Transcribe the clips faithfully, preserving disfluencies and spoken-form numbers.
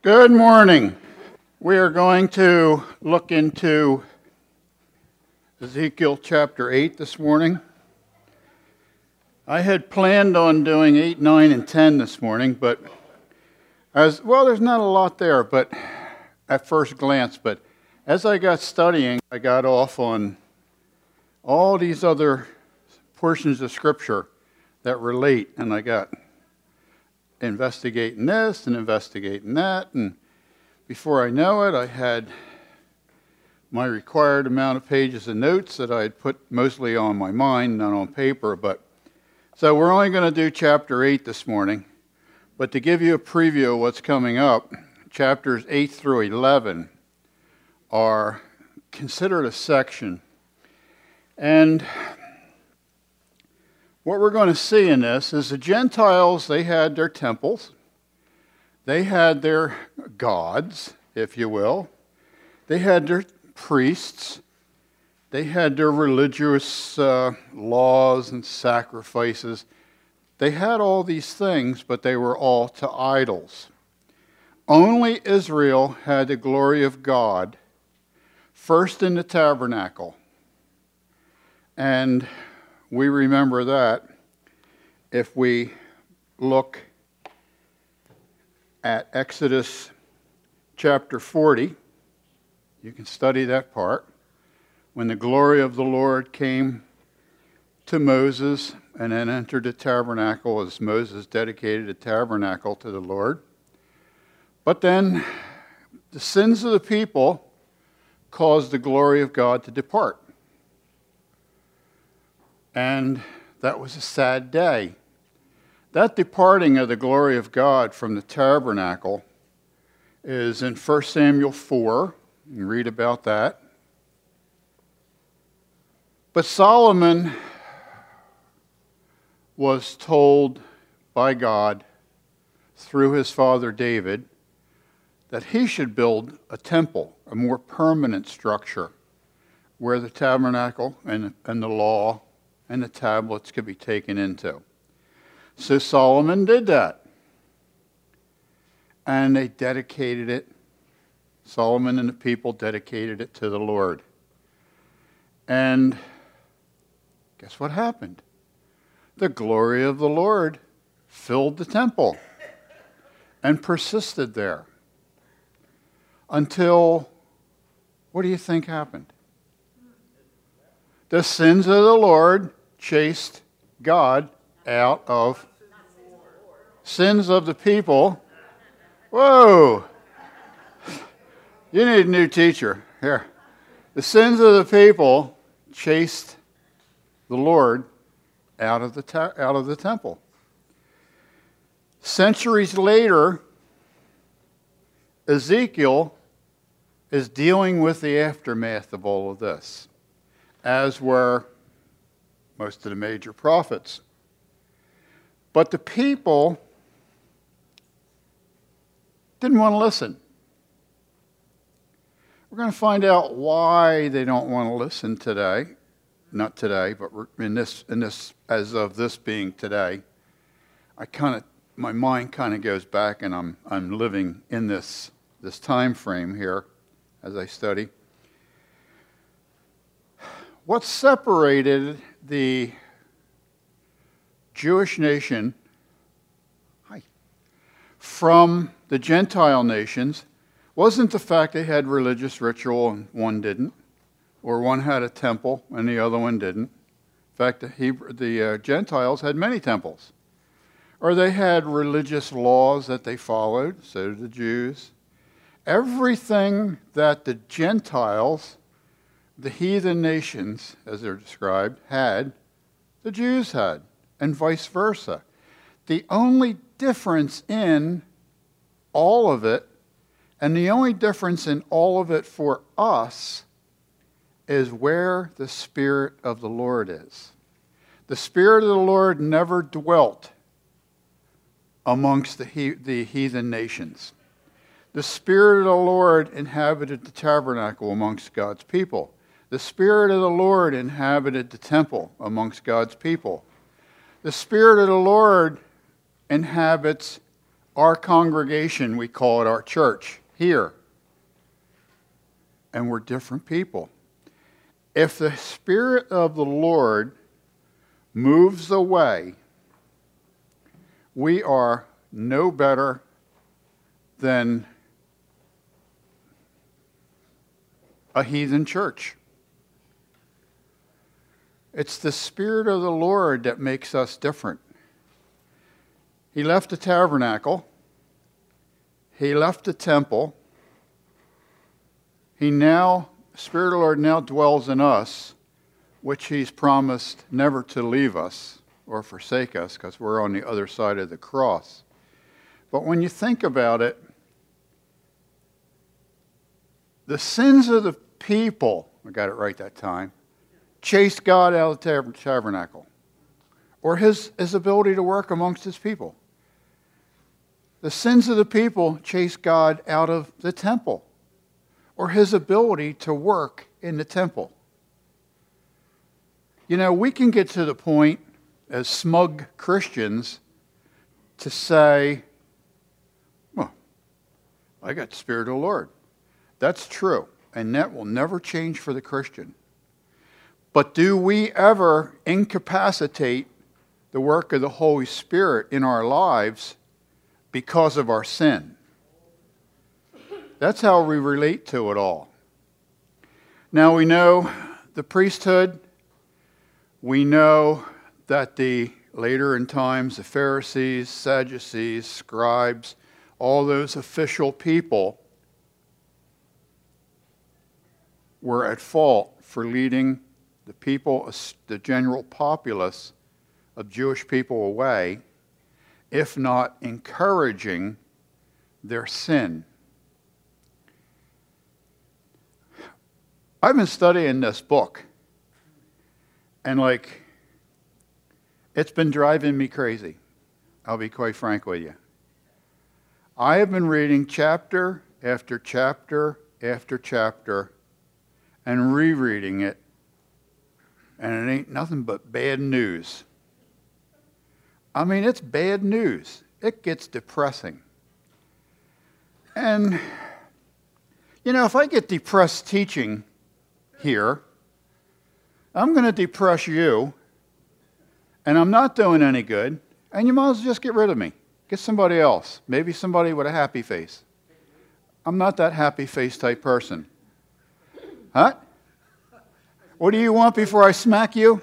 Good morning. We are going to look into Ezekiel chapter eight this morning. I had planned on doing eight, nine, and ten this morning, but as well, there's not a lot there, but at first glance, but as I got studying, I got off on all these other portions of Scripture that relate, and I got investigating this and investigating that, and before I know it, I had my required amount of pages of notes that I had put mostly on my mind, not on paper. But so we're only going to do chapter eight this morning, but to give you a preview of what's coming up, chapters eight through eleven are considered a section, and what we're going to see in this is the Gentiles, they had their temples. They had their gods, if you will. They had their priests. They had their religious uh, laws and sacrifices. They had all these things, but they were all to idols. Only Israel had the glory of God, first in the tabernacle. And we remember that if we look at Exodus chapter forty. You can study that part. When the glory of the Lord came to Moses and then entered the tabernacle as Moses dedicated the tabernacle to the Lord. But then the sins of the people caused the glory of God to depart. And that was a sad day. That departing of the glory of God from the tabernacle is in First Samuel four. You can read about that. But Solomon was told by God through his father David that he should build a temple, a more permanent structure, where the tabernacle and, and the law and the tablets could be taken into. So Solomon did that. And they dedicated it. Solomon and the people dedicated it to the Lord. And guess what happened? The glory of the Lord filled the temple and persisted there until, what do you think happened? The sins of the Lord chased God out of sins of the people. Whoa! You need a new teacher. Here. The sins of the people chased the Lord out of the ta- out of the temple. Centuries later, Ezekiel is dealing with the aftermath of all of this, as were most of the major prophets. But the people didn't want to listen. We're going to find out why they don't want to listen today. Not today, but in this, in this, as of this being today. I kind of, my mind kind of goes back, and I'm I'm living in this this time frame here as I study. What separated the Jewish nation hi, from the Gentile nations wasn't the fact they had religious ritual and one didn't, or one had a temple and the other one didn't. In fact, the, Hebrew, the uh, Gentiles had many temples. Or they had religious laws that they followed, so did the Jews. Everything that the Gentiles, the heathen nations, as they're described, had, the Jews had, and vice versa. The only difference in all of it, and the only difference in all of it for us, is where the Spirit of the Lord is. The Spirit of the Lord never dwelt amongst the, he- the heathen nations. The Spirit of the Lord inhabited the tabernacle amongst God's people. The Spirit of the Lord inhabited the temple amongst God's people. The Spirit of the Lord inhabits our congregation, we call it our church, here. And we're different people. If the Spirit of the Lord moves away, we are no better than a heathen church. It's the Spirit of the Lord that makes us different. He left the tabernacle. He left the temple. He now, the Spirit of the Lord now dwells in us, which He's promised never to leave us or forsake us because we're on the other side of the cross. But when you think about it, the sins of the people, I got it right that time, chased God out of the tabernacle, or his, his ability to work amongst his people. The sins of the people chased God out of the temple, or his ability to work in the temple. You know, we can get to the point as smug Christians to say, well, I got the Spirit of the Lord. That's true, and that will never change for the Christian. But do we ever incapacitate the work of the Holy Spirit in our lives because of our sin? That's how we relate to it all. Now we know the priesthood. We know that the later in times, the Pharisees, Sadducees, scribes, all those official people were at fault for leading the people, the general populace of Jewish people away, if not encouraging their sin. I've been studying this book, and like, it's been driving me crazy. I'll be quite frank with you. I have been reading chapter after chapter after chapter and rereading it, and it ain't nothing but bad news. I mean, it's bad news. It gets depressing. And, you know, if I get depressed teaching here, I'm going to depress you, and I'm not doing any good, and you might as well just get rid of me. Get somebody else, maybe somebody with a happy face. I'm not that happy face type person. Huh? What do you want before I smack you?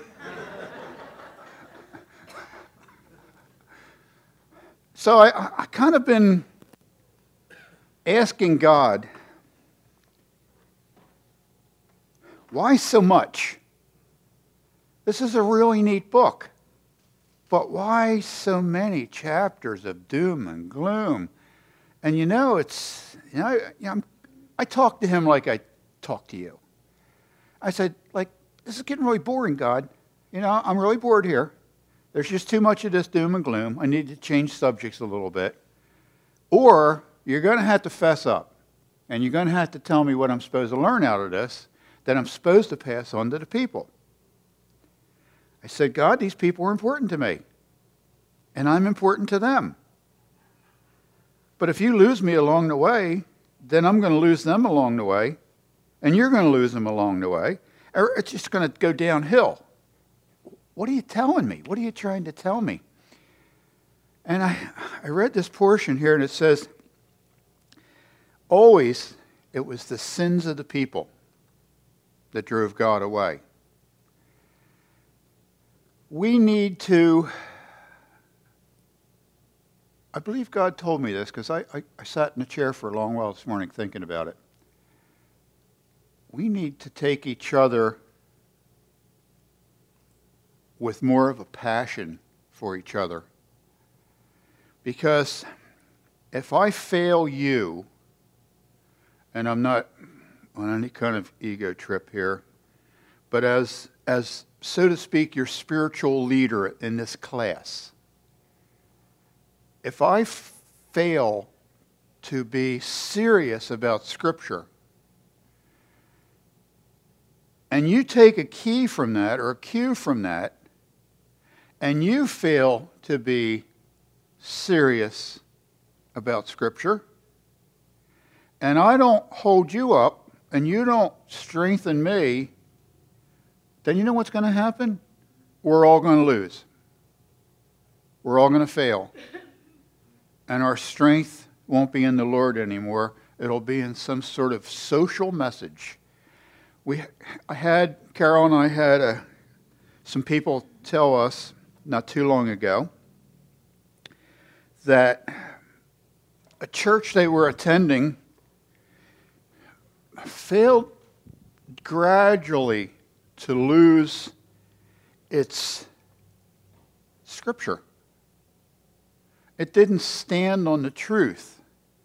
So I, I kind of been asking God, why so much? This is a really neat book, but why so many chapters of doom and gloom? And you know, it's, you know, I, I'm, I talk to him like I talk to you. I said, like, this is getting really boring, God. You know, I'm really bored here. There's just too much of this doom and gloom. I need to change subjects a little bit. Or you're going to have to fess up, and you're going to have to tell me what I'm supposed to learn out of this that I'm supposed to pass on to the people. I said, God, these people are important to me, and I'm important to them. But if you lose me along the way, then I'm going to lose them along the way, and you're going to lose them along the way, or it's just going to go downhill. What are you telling me? What are you trying to tell me? And I, I read this portion here, and it says, always it was the sins of the people that drove God away. We need to, I believe God told me this because I, I, I sat in a chair for a long while this morning thinking about it. We need to take each other with more of a passion for each other. Because if I fail you, and I'm not on any kind of ego trip here, but as, as so to speak, your spiritual leader in this class, if I f- fail to be serious about Scripture, and you take a key from that or a cue from that, and you fail to be serious about Scripture, and I don't hold you up, and you don't strengthen me, then you know what's going to happen? We're all going to lose. We're all going to fail. And our strength won't be in the Lord anymore. It'll be in some sort of social message. We, I had, Carol and I had a, some people tell us not too long ago that a church they were attending failed gradually to lose its Scripture. It didn't stand on the truth.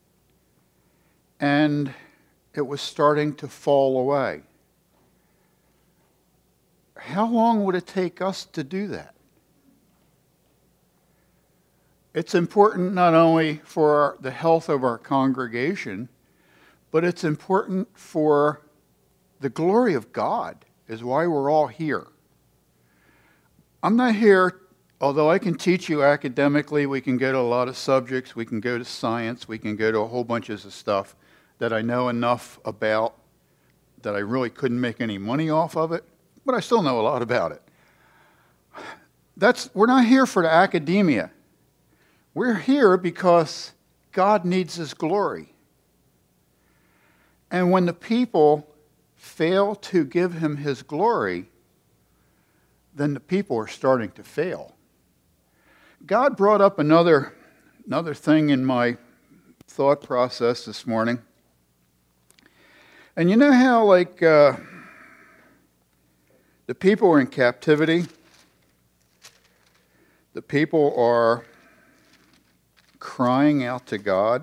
And it was starting to fall away. How long would it take us to do that? It's important not only for our, the health of our congregation, but it's important for the glory of God, is why we're all here. I'm not here, although I can teach you academically, we can go to a lot of subjects, we can go to science, we can go to a whole bunch of stuff that I know enough about that I really couldn't make any money off of it, but I still know a lot about it. That's, we're not here for the academia. We're here because God needs His glory. And when the people fail to give Him His glory, then the people are starting to fail. God brought up another, another thing in my thought process this morning. And you know how, like, uh, the people are in captivity? The people are crying out to God.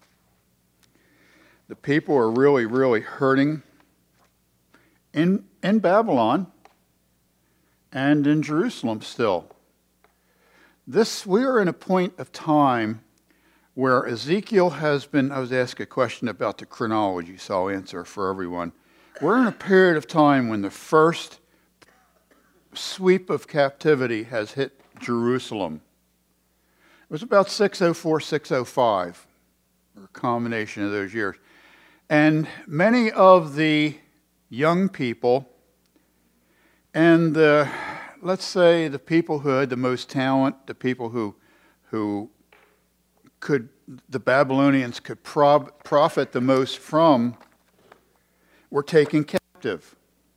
The people are really, really hurting in, in Babylon and in Jerusalem still. This, we are in a point of time where Ezekiel has been, I was asked a question about the chronology, so I'll answer for everyone. We're in a period of time when the first sweep of captivity has hit Jerusalem. It was about six oh four, six oh five, or a combination of those years. And many of the young people and the, let's say, the people who had the most talent, the people who, who could, the Babylonians could prob, profit the most from, were taken captive.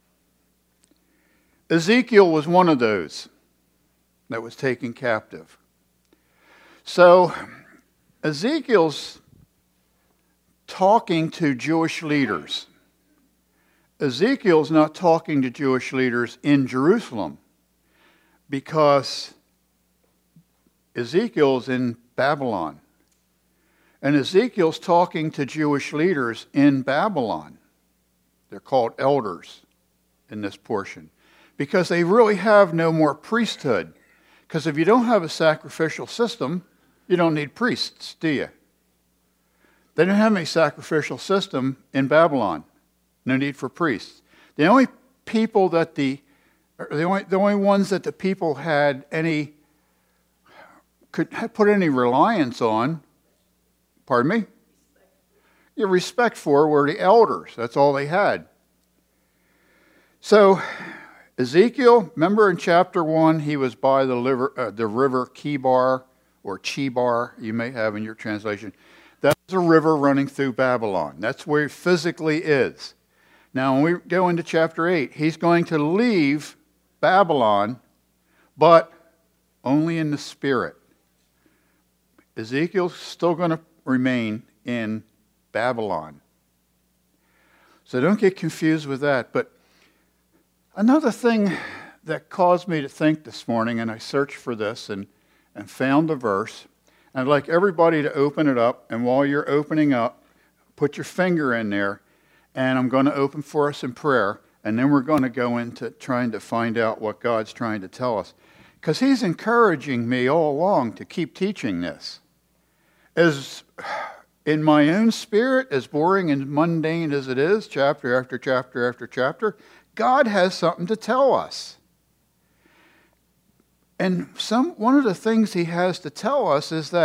Ezekiel was one of those that was taken captive. So Ezekiel's talking to Jewish leaders. Ezekiel's not talking to Jewish leaders in Jerusalem because Ezekiel's in Babylon. And Ezekiel's talking to Jewish leaders in Babylon. They're called elders in this portion because they really have no more priesthood. Because if you don't have a sacrificial system, you don't need priests, do you? They don't have any sacrificial system in Babylon. No need for priests. The only people that the, the only, the only ones that the people had any, could put any reliance on, pardon me? Your respect for were the elders. That's all they had. So Ezekiel, remember in chapter one, he was by the river, uh, the river Kibar, or Chebar, you may have in your translation. That's a river running through Babylon. That's where he physically is. Now, when we go into chapter eight, he's going to leave Babylon, but only in the spirit. Ezekiel's still going to remain in Babylon. So don't get confused with that. But another thing that caused me to think this morning, and I searched for this and, and found the verse, and I'd like everybody to open it up, and while you're opening up, put your finger in there, and I'm going to open for us in prayer, and then we're going to go into trying to find out what God's trying to tell us. Because He's encouraging me all along to keep teaching this. As in my own spirit, as boring and mundane as it is, chapter after chapter after chapter, God has something to tell us. And some one of the things He has to tell us is that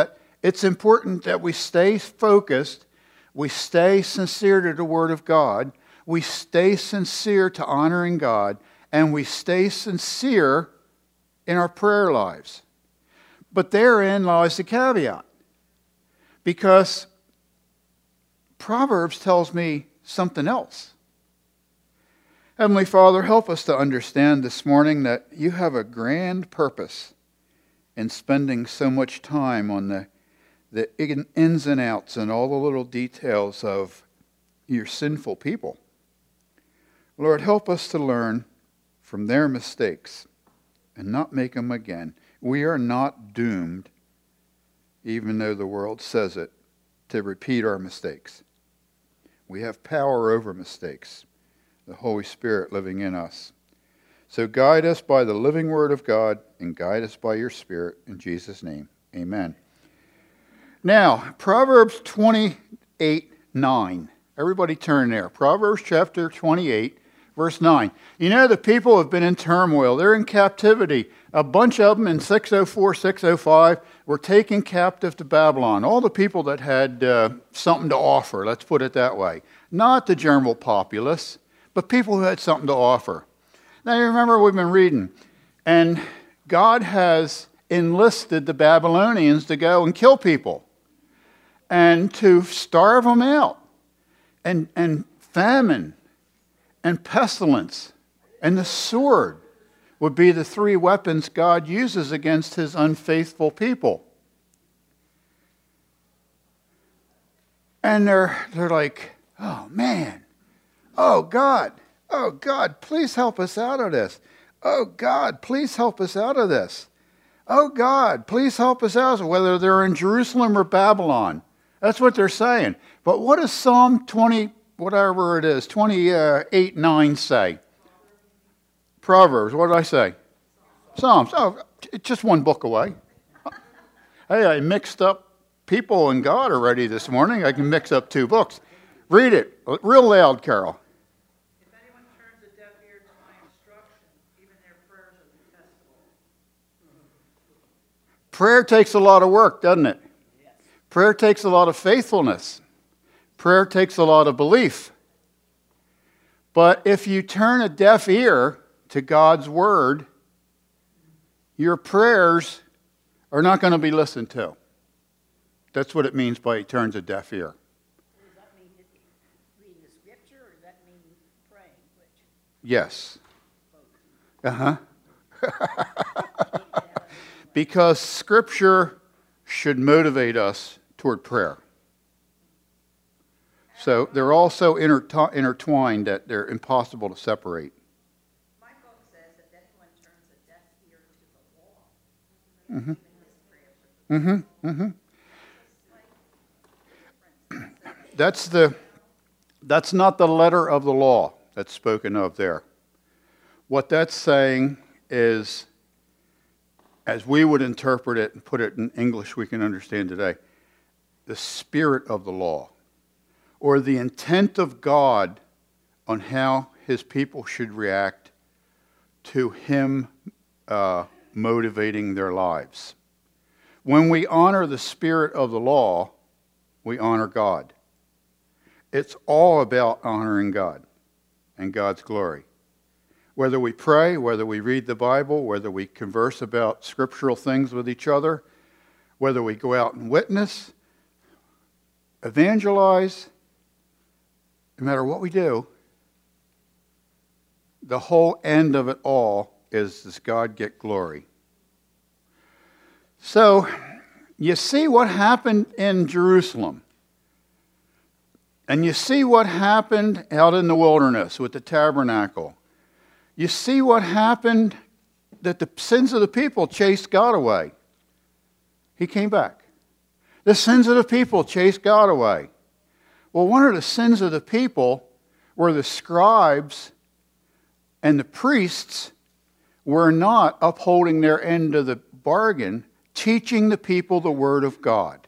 It's important that we stay focused, we stay sincere to the Word of God, we stay sincere to honoring God, and we stay sincere in our prayer lives. But therein lies the caveat. Because Proverbs tells me something else. Heavenly Father, help us to understand this morning that you have a grand purpose in spending so much time on the, the ins and outs and all the little details of your sinful people. Lord, help us to learn from their mistakes and not make them again. We are not doomed, even though the world says it, to repeat our mistakes. We have power over mistakes, the Holy Spirit living in us. So guide us by the living Word of God and guide us by your Spirit. In Jesus' name, amen. Now, Proverbs twenty-eight nine. Everybody turn there. Proverbs chapter twenty-eight, verse nine. You know, the people have been in turmoil. They're in captivity. A bunch of them in six oh four, six oh five were taken captive to Babylon. All the people that had uh, something to offer, let's put it that way. Not the general populace, but people who had something to offer. Now, you remember we've been reading, and God has enlisted the Babylonians to go and kill people and to starve them out, and, and famine and pestilence and the sword would be the three weapons God uses against his unfaithful people. And they're, they're like, oh man, oh God, oh God, please help us out of this. Oh God, please help us out of this. Oh God, please help us out, whether they're in Jerusalem or Babylon. That's what they're saying. But what does Psalm twenty, whatever it is, twenty-eight nine say? Proverbs, what did I say? Psalms. Oh, it's just one book away. Hey, I mixed up people and God already this morning. I can mix up two books. Read it real loud, Carol. If anyone turns a deaf ear to my instruction, even their prayers are detestable. Prayer takes a lot of work, doesn't it? Yes. Prayer takes a lot of faithfulness. Prayer takes a lot of belief. But if you turn a deaf ear to God's word, your prayers are not going to be listened to. That's what it means by he turns a deaf ear. Does that mean reading the scripture, or does that mean praying? Which? Yes. Uh-huh. Because scripture should motivate us toward prayer. So they're all so intertw- intertwined that they're impossible to separate. My book says that anyone turns a deaf ear to the law. Mm-hmm. Mm-hmm. Mm-hmm. That's the that's not the letter of the law that's spoken of there. What that's saying is, as we would interpret it and put it in English we can understand today, the spirit of the law, or the intent of God on how his people should react to him uh, motivating their lives. When we honor the spirit of the law, we honor God. It's all about honoring God and God's glory. Whether we pray, whether we read the Bible, whether we converse about scriptural things with each other, whether we go out and witness, evangelize, no matter what we do, the whole end of it all is, does God get glory? So, you see what happened in Jerusalem. And you see what happened out in the wilderness with the tabernacle. You see what happened, that the sins of the people chased God away. He came back. The sins of the people chased God away. Well, one of the sins of the people were the scribes and the priests were not upholding their end of the bargain, teaching the people the word of God.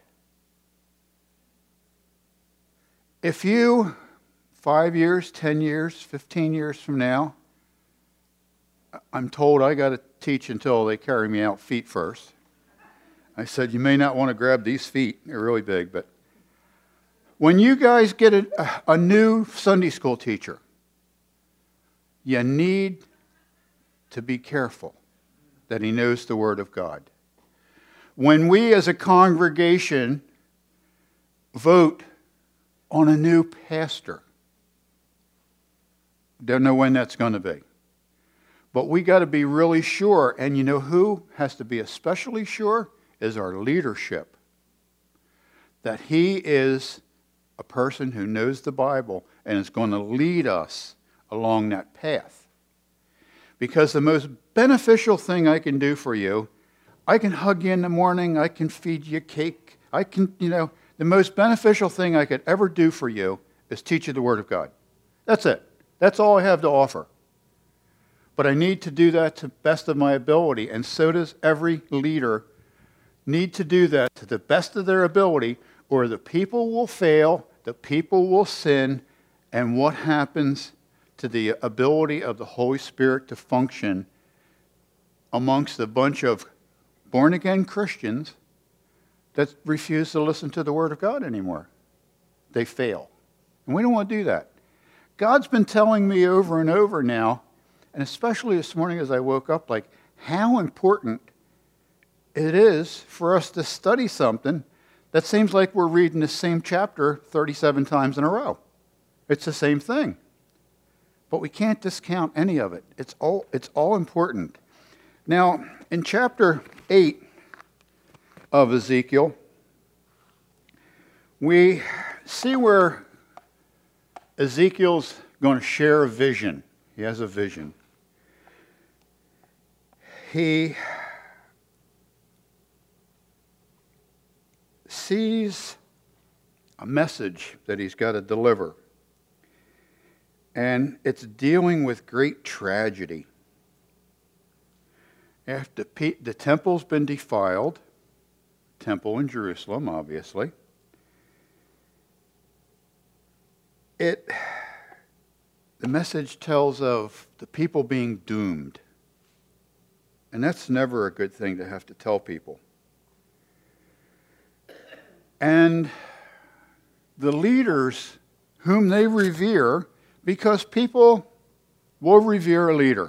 If you, five years, ten years, fifteen years from now, I'm told I got to teach until they carry me out feet first. I said, you may not want to grab these feet. They're really big. But when you guys get a, a new Sunday school teacher, you need to be careful that he knows the Word of God. When we as a congregation vote on a new pastor, don't know when that's going to be. But we got to be really sure. And you know who has to be especially sure? Is our leadership. That he is a person who knows the Bible and is going to lead us along that path. Because the most beneficial thing I can do for you, I can hug you in the morning, I can feed you cake, I can, you know, the most beneficial thing I could ever do for you is teach you the Word of God. That's it. That's all I have to offer. But I need to do that to the best of my ability, and so does every leader need to do that to the best of their ability, or the people will fail, the people will sin, and what happens to the ability of the Holy Spirit to function amongst a bunch of born-again Christians that refuse to listen to the Word of God anymore? They fail. And we don't want to do that. God's been telling me over and over now, and especially this morning as I woke up, like how important it is for us to study something that seems like we're reading the same chapter thirty-seven times in a row. It's the same thing. But we can't discount any of it. It's all, it's all important. Now, in chapter eight of Ezekiel, we see where Ezekiel's going to share a vision. He has a vision. He sees a message that he's got to deliver. And it's dealing with great tragedy. After the temple's been defiled, temple in Jerusalem, obviously, it, the message tells of the people being doomed. And that's never a good thing to have to tell people. And the leaders whom they revere, because people will revere a leader,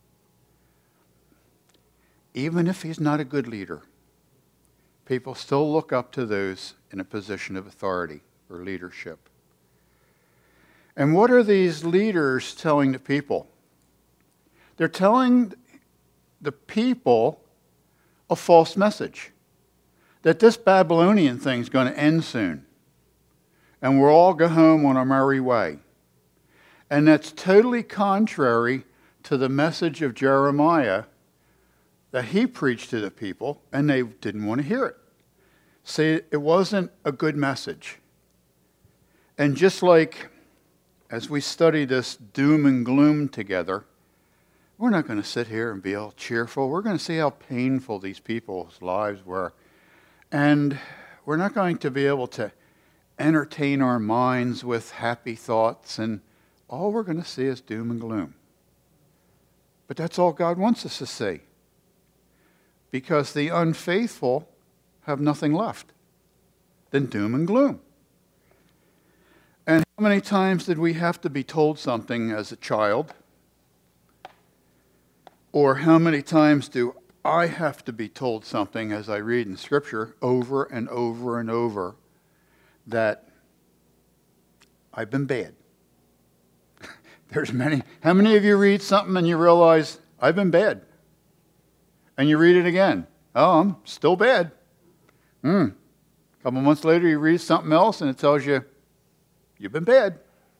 even if he's not a good leader. People still look up to those in a position of authority or leadership. And what are these leaders telling the people? They're telling the people a false message. That this Babylonian thing is going to end soon. And we'll all go home on our merry way. And that's totally contrary to the message of Jeremiah that he preached to the people, and they didn't want to hear it. See, it wasn't a good message. And just like as we study this doom and gloom together, we're not going to sit here and be all cheerful. We're going to see how painful these people's lives were. And we're not going to be able to entertain our minds with happy thoughts, and all we're going to see is doom and gloom. But that's all God wants us to see. Because the unfaithful have nothing left than doom and gloom. And how many times did we have to be told something as a child? Or how many times do I have to be told something as I read in Scripture over and over and over that I've been bad? There's many. How many of you read something and you realize, I've been bad? And you read it again. Oh, I'm still bad. Hmm. A couple months later, you read something else and it tells you, you've been bad.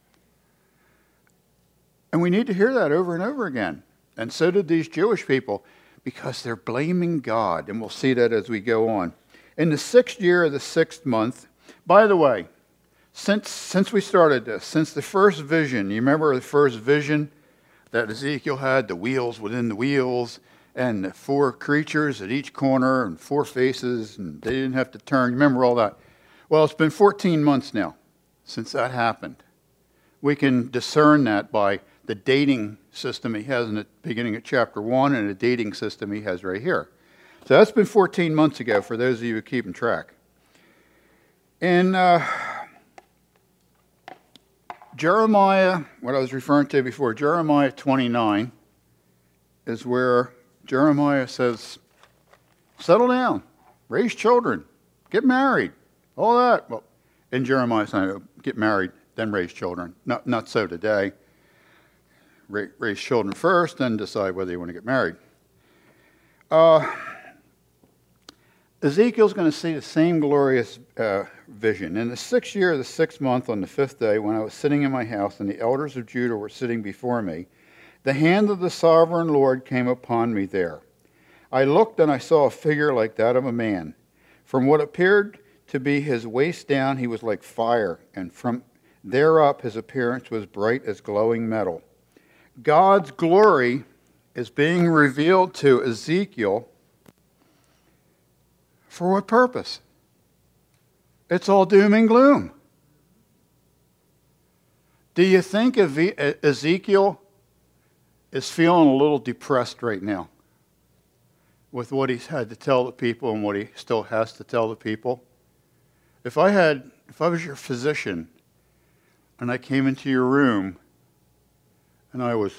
And we need to hear that over and over again. And so did these Jewish people, because they're blaming God. And we'll see that as we go on. In the sixth year of the sixth month, by the way, since, since we started this, since the first vision, you remember the first vision that Ezekiel had, the wheels within the wheels, and the four creatures at each corner, and four faces, and they didn't have to turn. You remember all that? Well, it's been fourteen months now since that happened. We can discern that by the dating system he has in the beginning of chapter one and the dating system he has right here. So that's been fourteen months ago for those of you who are keeping track. In uh, Jeremiah, what I was referring to before, Jeremiah twenty-nine, is where Jeremiah says, settle down, raise children, get married, all that. Well, in Jeremiah, saying, get married, then raise children. Not, not so today. Ra- raise children first, then decide whether you want to get married. Uh, Ezekiel's going to see the same glorious uh, vision. In the sixth year of the sixth month, on the fifth day, when I was sitting in my house and the elders of Judah were sitting before me, the hand of the sovereign Lord came upon me there. I looked and I saw a figure like that of a man. From what appeared to be his waist down, he was like fire, and from there up his appearance was bright as glowing metal. God's glory is being revealed to Ezekiel. For what purpose? It's all doom and gloom. Do you think Ezekiel is feeling a little depressed right now with what he's had to tell the people and what he still has to tell the people? If I had, if I was your physician and I came into your room and I was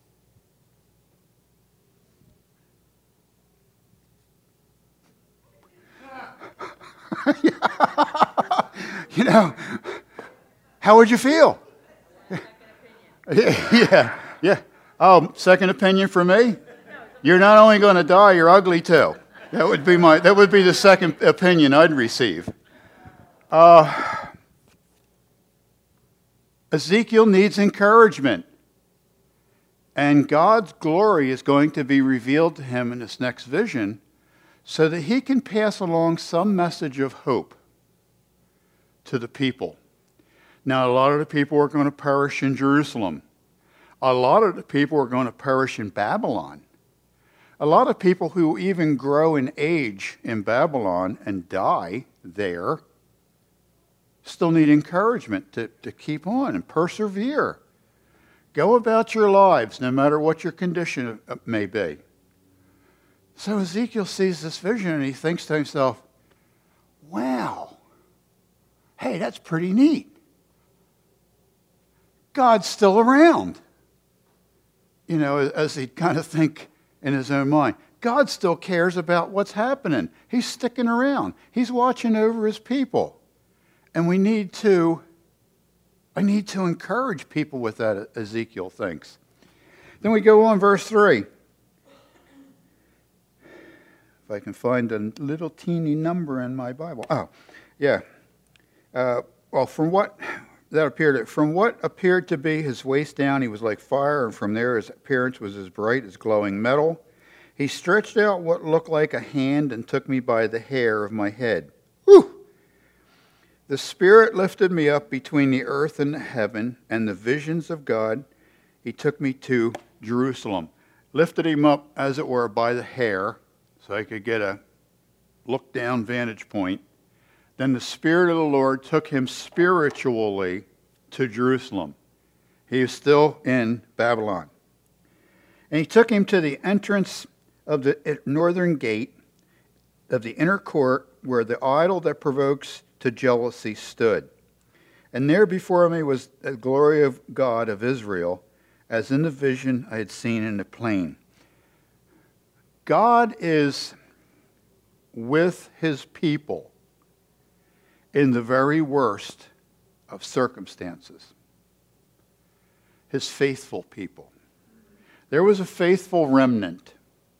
you know, how would you feel? yeah, yeah. Um, second opinion for me? You're not only going to die, you're ugly too. That would be my. That would be the second opinion I'd receive. Uh, Ezekiel needs encouragement, and God's glory is going to be revealed to him in this next vision, so that he can pass along some message of hope to the people. Now, a lot of the people are going to perish in Jerusalem. A lot of the people are going to perish in Babylon. A lot of people who even grow in age in Babylon and die there still need encouragement to, to keep on and persevere. Go about your lives, no matter what your condition may be. So Ezekiel sees this vision and he thinks to himself, wow, hey, that's pretty neat. God's still around. You know, as he kind of think in his own mind, God still cares about what's happening. He's sticking around. He's watching over his people. And we need to, I need to encourage people with that, Ezekiel thinks. Then we go on, verse three. If I can find a little teeny number in my Bible. Oh, yeah. Uh, well, from what that appeared, from what appeared to be his waist down, he was like fire, and from there his appearance was as bright as glowing metal. He stretched out what looked like a hand and took me by the hair of my head. Whew! The Spirit lifted me up between the earth and the heaven, and the visions of God. He took me to Jerusalem. Lifted him up, as it were, by the hair, so I could get a look-down vantage point. Then the Spirit of the Lord took him spiritually to Jerusalem. He is still in Babylon. And he took him to the entrance of the northern gate of the inner court, where the idol that provokes to jealousy stood. And there before me was the glory of God of Israel, as in the vision I had seen in the plain. God is with his people in the very worst of circumstances. His faithful people. There was a faithful remnant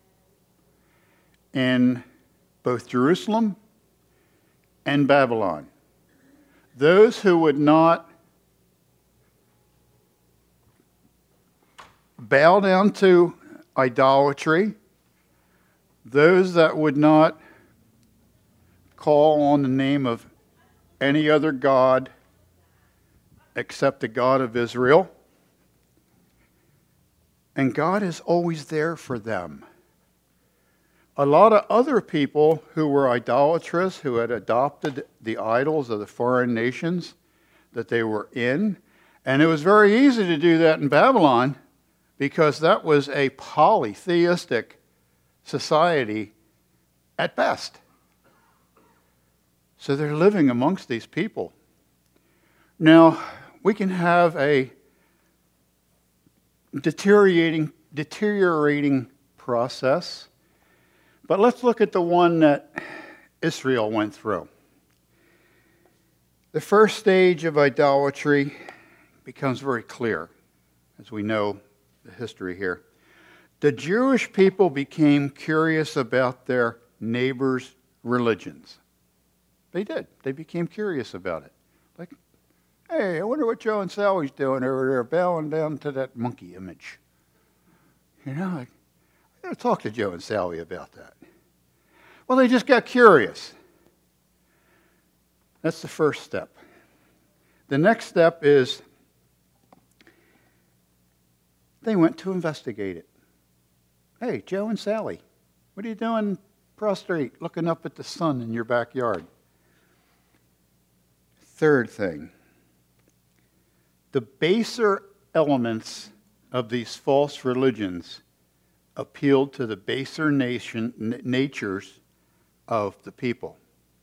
in both Jerusalem and Babylon. Those who would not bow down to idolatry, those that would not call on the name of any other god except the God of Israel. And God is always there for them. A lot of other people who were idolatrous, who had adopted the idols of the foreign nations that they were in, and it was very easy to do that in Babylon because that was a polytheistic society at best. So they're living amongst these people. Now, we can have a deteriorating, deteriorating process, but let's look at the one that Israel went through. The first stage of idolatry becomes very clear, as we know the history here. The Jewish people became curious about their neighbors' religions. They did. They became curious about it. Like, hey, I wonder what Joe and Sally's doing over there, bowing down to that monkey image. You know, like, I gotta talk to Joe and Sally about that. Well, they just got curious. That's the first step. The next step is they went to investigate it. Hey, Joe and Sally, what are you doing prostrate looking up at the sun in your backyard? Third thing, the baser elements of these false religions appealed to the baser nation, n- natures of the people.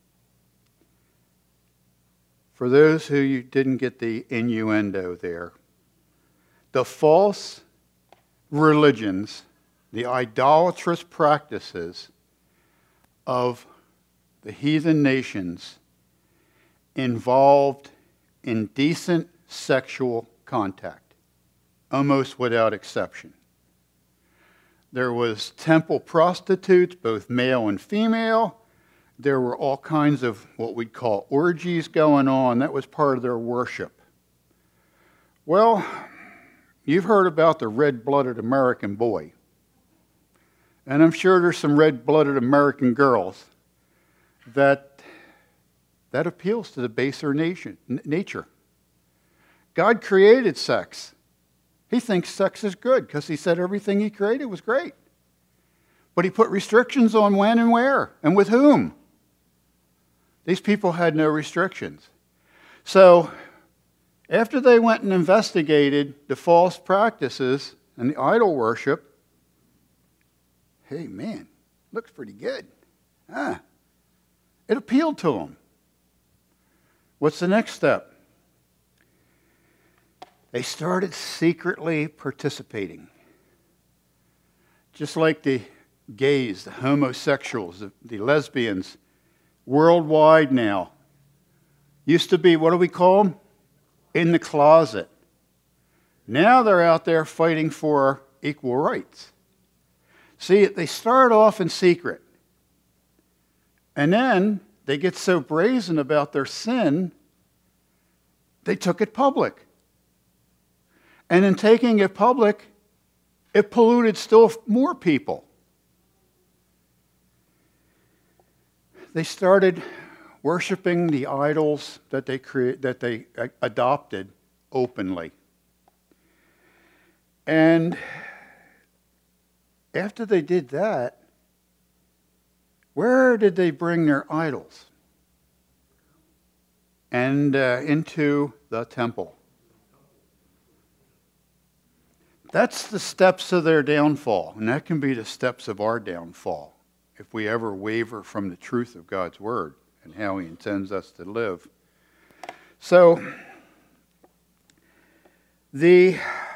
For those who you didn't get the innuendo there, the false religions, the idolatrous practices of the heathen nations involved indecent sexual contact, almost without exception. There was temple prostitutes, both male and female. There were all kinds of what we'd call orgies going on. That was part of their worship. Well, you've heard about the red-blooded American boy. And I'm sure there's some red-blooded American girls that that appeals to the baser nation, n- nature. God created sex. He thinks sex is good because he said everything he created was great. But he put restrictions on when and where and with whom. These people had no restrictions. So after they went and investigated the false practices and the idol worship, hey, man, looks pretty good. Ah, it appealed to them. What's the next step? They started secretly participating. Just like the gays, the homosexuals, the, the lesbians, worldwide now. Used to be, what do we call them? In the closet. Now they're out there fighting for equal rights. See, they start off in secret. And then they get so brazen about their sin, they took it public. And in taking it public, it polluted still more people. They started worshiping the idols that they create, that they adopted openly. And after they did that, where did they bring their idols? And uh, into the temple. That's the steps of their downfall, and that can be the steps of our downfall if we ever waver from the truth of God's word and how he intends us to live. So, the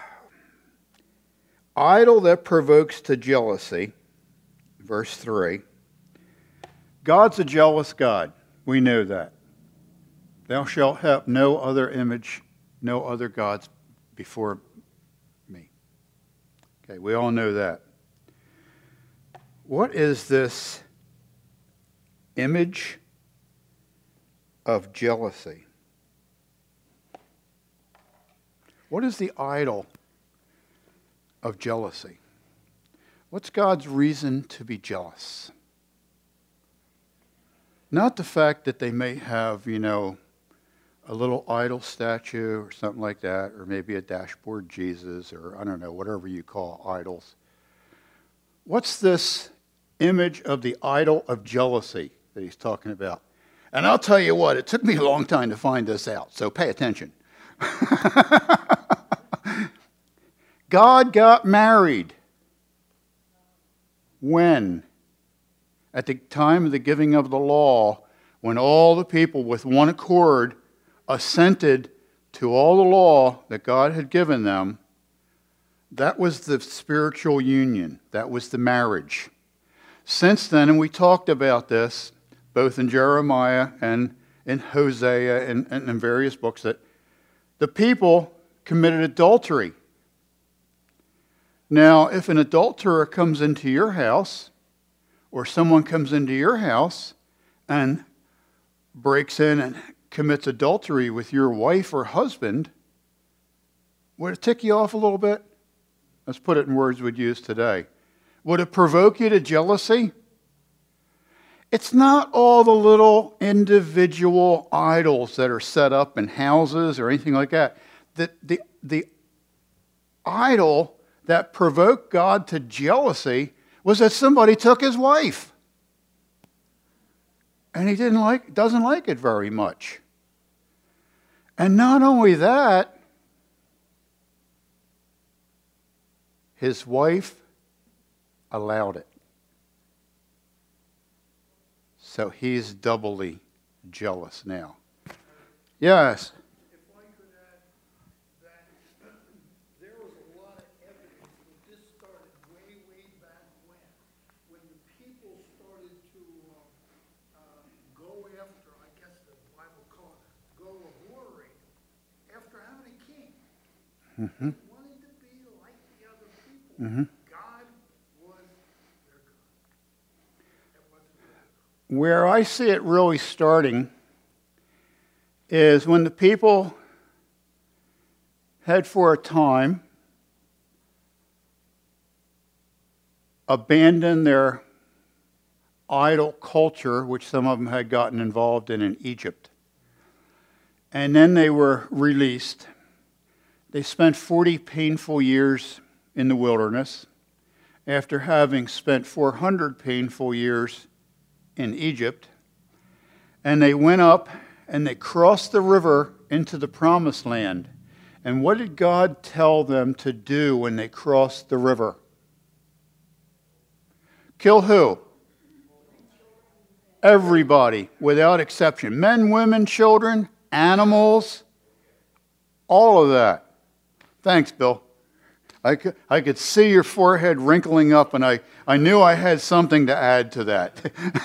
idol that provokes to jealousy, verse three, God's a jealous God. We know that. Thou shalt have no other image, no other gods before me. Okay, we all know that. What is this image of jealousy? What is the idol of jealousy? What's God's reason to be jealous? Not the fact that they may have, you know, a little idol statue or something like that, or maybe a dashboard Jesus, or I don't know, whatever you call idols. What's this image of the idol of jealousy that he's talking about? And I'll tell you what, it took me a long time to find this out, so pay attention. God got married. When? at the time of the giving of the law, when all the people with one accord assented to all the law that God had given them, that was the spiritual union. That was the marriage. Since then, and we talked about this both in Jeremiah and in Hosea and, and in various books, that the people committed adultery. Now, if an adulterer comes into your house, or someone comes into your house and breaks in and commits adultery with your wife or husband, would it tick you off a little bit? Let's put it in words we'd use today. Would it provoke you to jealousy? It's not all the little individual idols that are set up in houses or anything like that. The, the, the idol that provoked God to jealousy was that somebody took his wife. And he didn't like, doesn't like it very much. And not only that, his wife allowed it. So he's doubly jealous now. Yes. If I could add that there was a lot of evidence that this started way, way back when, when the people started to uh, uh, go after, I guess the Bible called it, go a-whoring after having a king. Mm-hmm. They wanted to be like the other people. Mm-hmm. God was their God. That wasn't their God. Where I see it really starting is when the people had for a time abandoned their idol culture, which some of them had gotten involved in in Egypt. And then they were released. They spent forty painful years in the wilderness after having spent four hundred painful years in Egypt. And they went up and they crossed the river into the promised land. And what did God tell them to do when they crossed the river? Kill who? Everybody, without exception. Men, women, children, animals, all of that. Thanks, Bill. I could, I could see your forehead wrinkling up, and I, I knew I had something to add to that.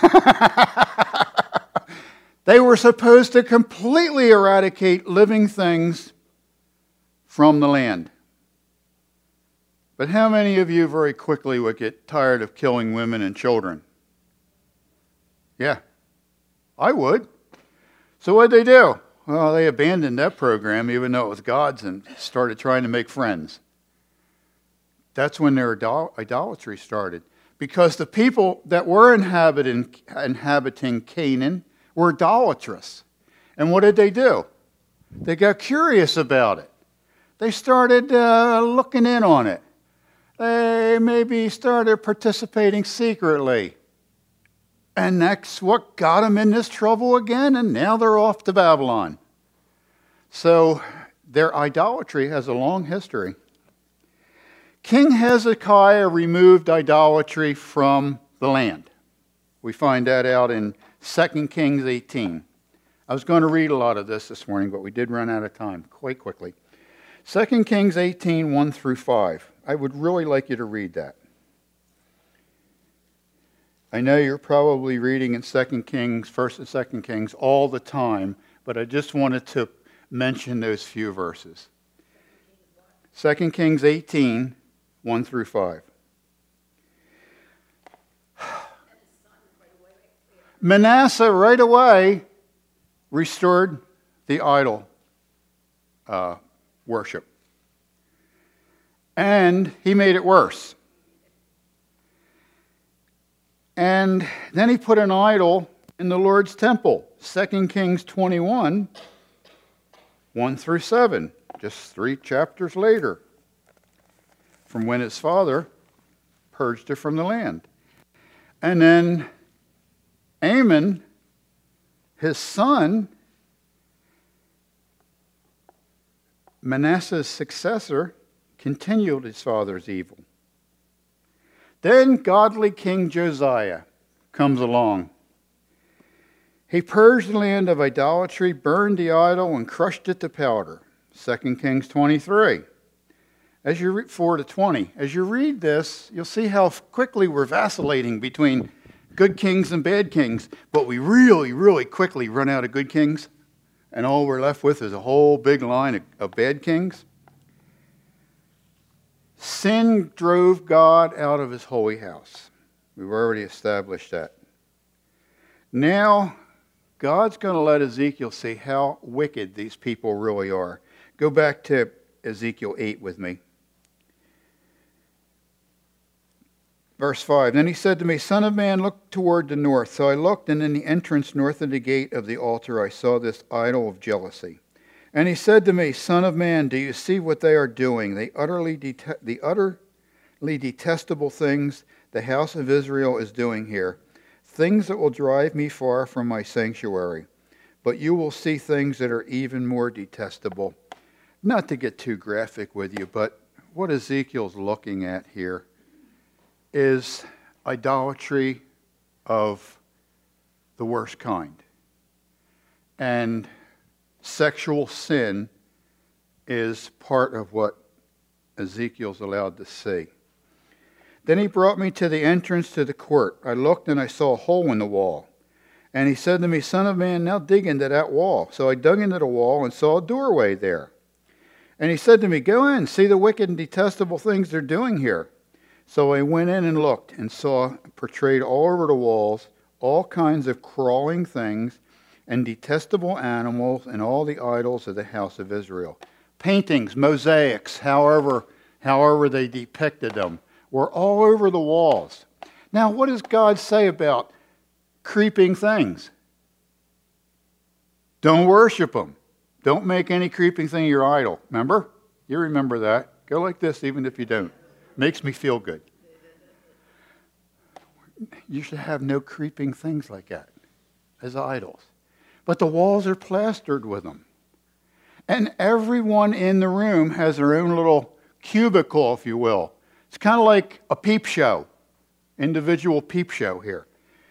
They were supposed to completely eradicate living things from the land. But how many of you very quickly would get tired of killing women and children? Yeah, I would. So what'd they do? Well, they abandoned that program, even though it was God's, and started trying to make friends. That's when their idol- idolatry started. Because the people that were inhabiting, inhabiting Canaan were idolatrous. And what did they do? They got curious about it. They started uh, looking in on it. They maybe started participating secretly. And that's what got them in this trouble again, and now they're off to Babylon. So their idolatry has a long history. King Hezekiah removed idolatry from the land. We find that out in Second Kings eighteen. I was going to read a lot of this this morning, but we did run out of time quite quickly. Second Kings eighteen, one through five. I would really like you to read that. I know you're probably reading in Second Kings, First and Second Kings all the time, but I just wanted to mention those few verses. Second Kings eighteen, one through five. Manasseh right away restored the idol uh, worship. And he made it worse. And then he put an idol in the Lord's temple. Second Kings twenty-one, one through seven. Just three chapters later. From when his father purged it from the land. And then Amon, his son, Manasseh's successor, continued his father's evil. Then godly King Josiah comes along. He purged the land of idolatry, burned the idol, and crushed it to powder. Second Kings twenty-three. As you read four to twenty, as you read this, you'll see how quickly we're vacillating between good kings and bad kings. But we really, really quickly run out of good kings, and all we're left with is a whole big line of, of bad kings. Sin drove God out of his holy house. We've already established that. Now, God's going to let Ezekiel see how wicked these people really are. Go back to Ezekiel eight with me. Verse five, then he said to me, Son of man, look toward the north. So I looked, and in the entrance north of the gate of the altar I saw this idol of jealousy. And he said to me, Son of man, do you see what they are doing? They utterly det- the utterly detestable things the house of Israel is doing here. Things that will drive me far from my sanctuary. But you will see things that are even more detestable. Not to get too graphic with you, but what Ezekiel's looking at here is idolatry of the worst kind. And sexual sin is part of what Ezekiel's allowed to see. Then he brought me to the entrance to the court. I looked and I saw a hole in the wall. And he said to me, Son of man, now dig into that wall. So I dug into the wall and saw a doorway there. And he said to me, Go in, see the wicked and detestable things they're doing here. So I went in and looked and saw portrayed all over the walls all kinds of crawling things and detestable animals and all the idols of the house of Israel. Paintings, mosaics, however, however they depicted them, were all over the walls. Now, what does God say about creeping things? Don't worship them. Don't make any creeping thing your idol. Remember? You remember that. Go like this even if you don't. Makes me feel good. You should have no creeping things like that as idols. But the walls are plastered with them. And everyone in the room has their own little cubicle, if you will. It's kind of like a peep show, individual peep show here.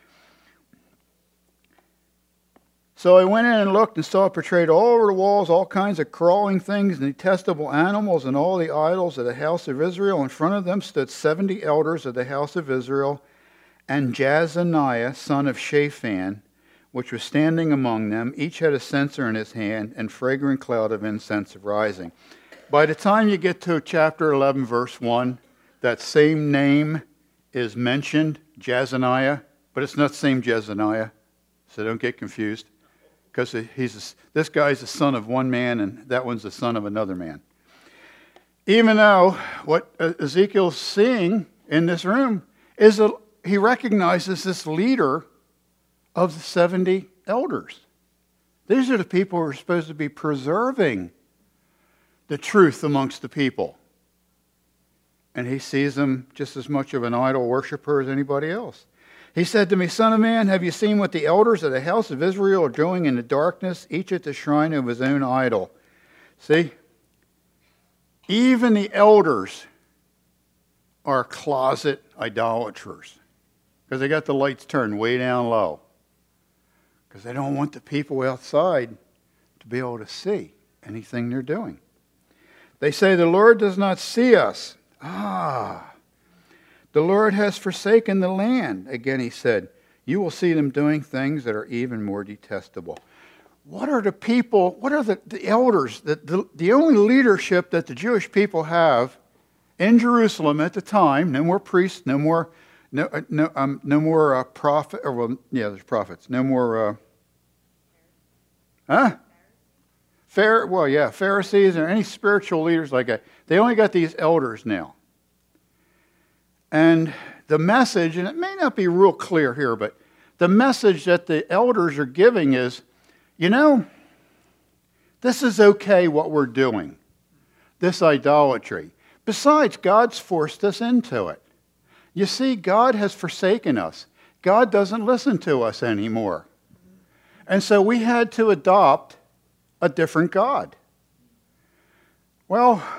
So I went in and looked and saw portrayed all over the walls all kinds of crawling things and detestable animals and all the idols of the house of Israel. In front of them stood seventy elders of the house of Israel, and Jazaniah, son of Shaphan, which was standing among them. Each had a censer in his hand, and fragrant cloud of incense rising. By the time you get to chapter eleven, verse one, that same name is mentioned, Jazaniah, but it's not the same Jezaniah, so don't get confused. Because he's a, this guy's the son of one man, and that one's the son of another man. Even though what Ezekiel's seeing in this room is a, he recognizes this leader of the seventy elders. These are the people who are supposed to be preserving the truth amongst the people. And he sees them just as much of an idol worshiper as anybody else. He said to me, Son of man, have you seen what the elders of the house of Israel are doing in the darkness, each at the shrine of his own idol? See? Even the elders are closet idolaters because they got the lights turned way down low because they don't want the people outside to be able to see anything they're doing. They say, the Lord does not see us. Ah, the Lord has forsaken the land. Again he said, you will see them doing things that are even more detestable. What are the people, what are the, the elders, the, the, the only leadership that the Jewish people have in Jerusalem at the time? No more priests, no more, no, no, um, no more uh, prophet, or well, yeah, there's prophets. No more, uh, huh? Fair, well, yeah, Pharisees or any spiritual leaders like that. They only got these elders now. And the message, and it may not be real clear here, but the message that the elders are giving is, you know, this is okay what we're doing, this idolatry. Besides, God's forced us into it. You see, God has forsaken us. God doesn't listen to us anymore. And so we had to adopt a different God. Well,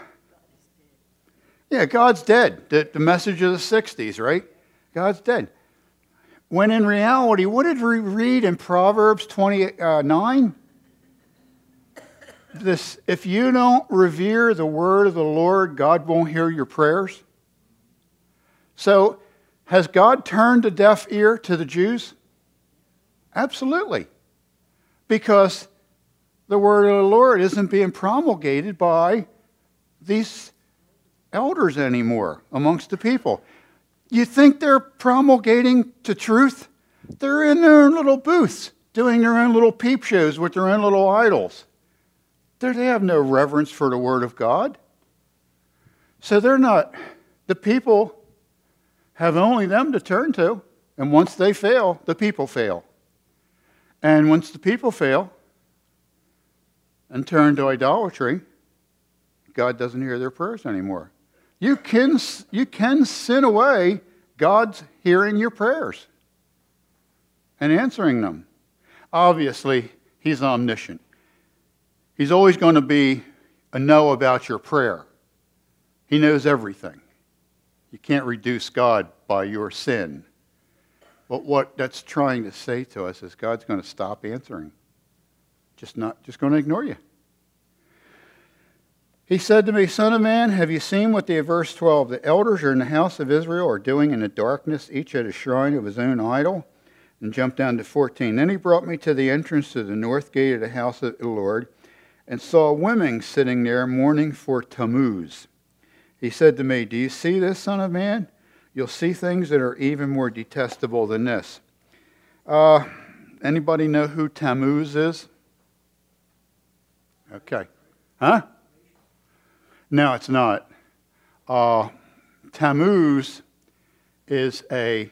yeah, God's dead. The, the message of the sixties, right? God's dead. When in reality, what did we read in Proverbs twenty-nine? This, if you don't revere the word of the Lord, God won't hear your prayers. So, has God turned a deaf ear to the Jews? Absolutely. Because the word of the Lord isn't being promulgated by these elders anymore amongst the people. You think they're promulgating to truth? They're in their own little booths, doing their own little peep shows with their own little idols. They have no reverence for the word of God. So they're not, the people have only them to turn to. And once they fail, the people fail. And once the people fail and turn to idolatry, God doesn't hear their prayers anymore. You can, you can sin away God's hearing your prayers and answering them. Obviously, he's omniscient. He's always going to be a know about your prayer. He knows everything. You can't reduce God by your sin. But what that's trying to say to us is God's going to stop answering. Just not just going to ignore you. He said to me, Son of man, have you seen what the verse twelve, the elders are in the house of Israel are doing in the darkness, each at a shrine of his own idol? And jump down to fourteen. Then he brought me to the entrance to the north gate of the house of the Lord, and saw women sitting there mourning for Tammuz. He said to me, do you see this, son of man? You'll see things that are even more detestable than this. Uh, anybody know who Tammuz is? Okay. Huh? No, it's not. Uh, Tammuz is a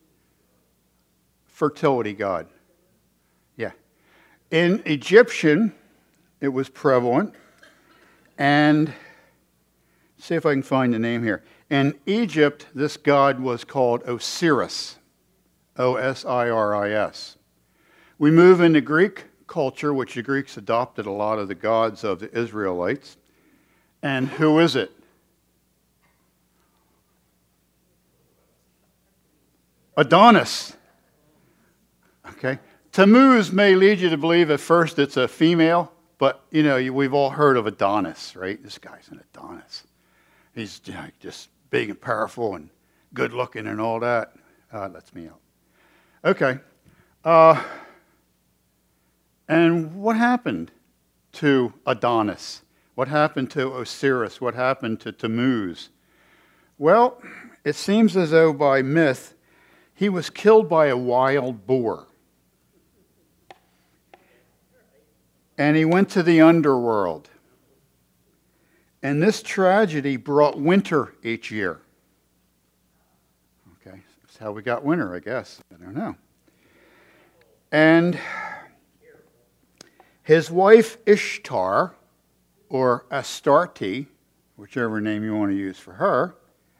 fertility god. Yeah. In Egyptian, it was prevalent. And see if I can find the name here. In Egypt, this god was called Osiris. O S I R I S. We move into Greek culture, which the Greeks adopted a lot of the gods of the Israelites. And who is it? Adonis. Okay. Tammuz may lead you to believe at first it's a female, but, you know, we've all heard of Adonis, right? This guy's an Adonis. He's you know, just big and powerful and good looking and all that. Uh, lets me out. Okay. Uh, and what happened to Adonis? What happened to Osiris? What happened to Tammuz? Well, it seems as though by myth, he was killed by a wild boar. And he went to the underworld. And this tragedy brought winter each year. Okay, that's how we got winter, I guess. I don't know. And his wife Ishtar, or Astarte, whichever name you want to use for her,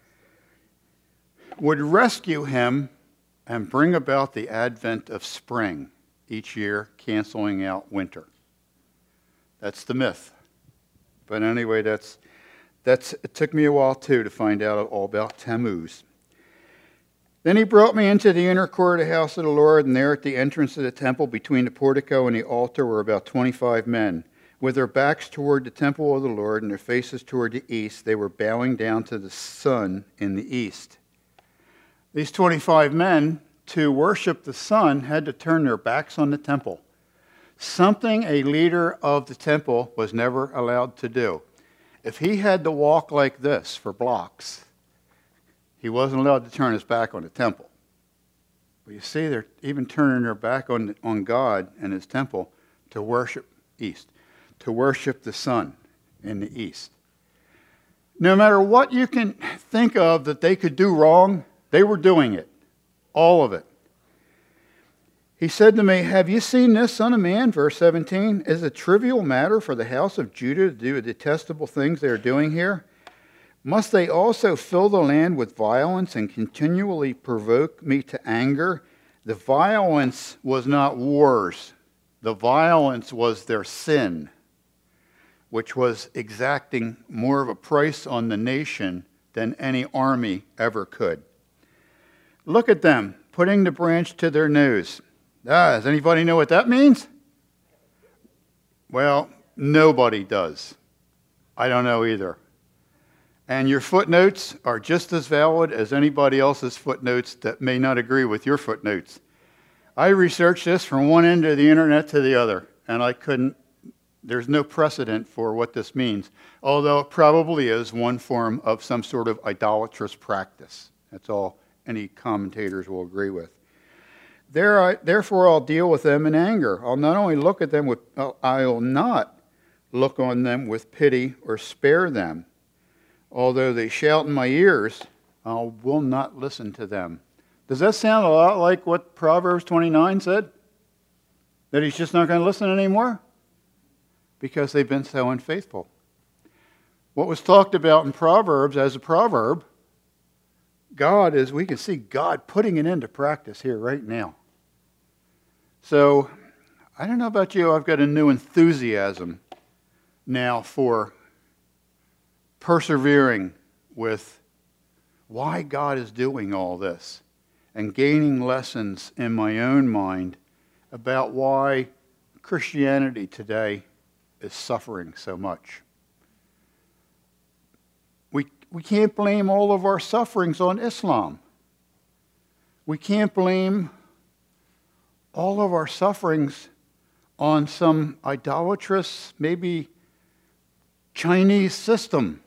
would rescue him and bring about the advent of spring each year, canceling out winter. That's the myth. But anyway, that's, that's, it took me a while, too, to find out all about Tammuz. Then he brought me into the inner court of the house of the Lord, and there at the entrance of the temple, between the portico and the altar, were about twenty-five men. With their backs toward the temple of the Lord and their faces toward the east, they were bowing down to the sun in the east. These twenty-five men, to worship the sun, had to turn their backs on the temple. Something a leader of the temple was never allowed to do. If he had to walk like this for blocks, he wasn't allowed to turn his back on the temple. But you see, they're even turning their back on, on God and his temple to worship east, to worship the sun in the east. No matter what you can think of that they could do wrong, they were doing it, all of it. He said to me, have you seen this, son of man? Verse seventeen, is it a trivial matter for the house of Judah to do the detestable things they are doing here? Must they also fill the land with violence and continually provoke me to anger? The violence was not wars. The violence was their sin, which was exacting more of a price on the nation than any army ever could. Look at them, putting the branch to their nose. Ah, does anybody know what that means? Well, nobody does. I don't know either. And your footnotes are just as valid as anybody else's footnotes that may not agree with your footnotes. I researched this from one end of the internet to the other, and I couldn't, there's no precedent for what this means, although it probably is one form of some sort of idolatrous practice. That's all any commentators will agree with. There I, therefore, I'll deal with them in anger. I'll not only look at them with, I'll not look on them with pity or spare them. Although they shout in my ears, I will not listen to them. Does that sound a lot like what Proverbs twenty-nine said? That he's just not going to listen anymore? Because they've been so unfaithful. What was talked about in Proverbs as a proverb, God is, we can see God putting it into practice here right now. So, I don't know about you, I've got a new enthusiasm now for persevering with why God is doing all this and gaining lessons in my own mind about why Christianity today is suffering so much. We, we can't blame all of our sufferings on Islam. We can't blame all of our sufferings on some idolatrous, maybe Chinese system.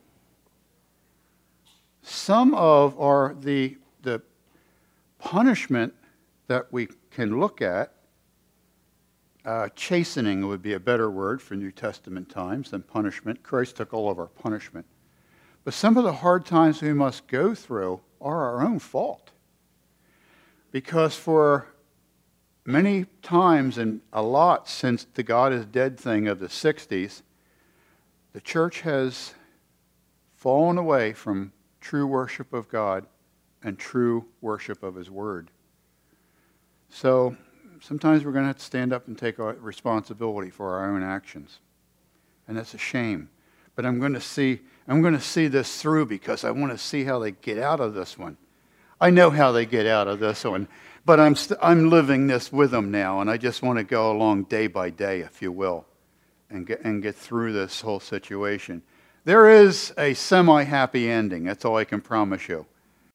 Some of our the the punishment that we can look at, uh, chastening would be a better word for New Testament times than punishment. Christ took all of our punishment. But some of the hard times we must go through are our own fault. Because for many times, and a lot since the God is dead thing of the sixties, the church has fallen away from true worship of God and true worship of His Word. So sometimes we're going to have to stand up and take responsibility for our own actions. And that's a shame. But I'm going to see, I'm going to see this through because I want to see how they get out of this one. I know how they get out of this one, but I'm, st- I'm living this with them now, and I just want to go along day by day, if you will, and get, and get through this whole situation. There is a semi-happy ending. That's all I can promise you.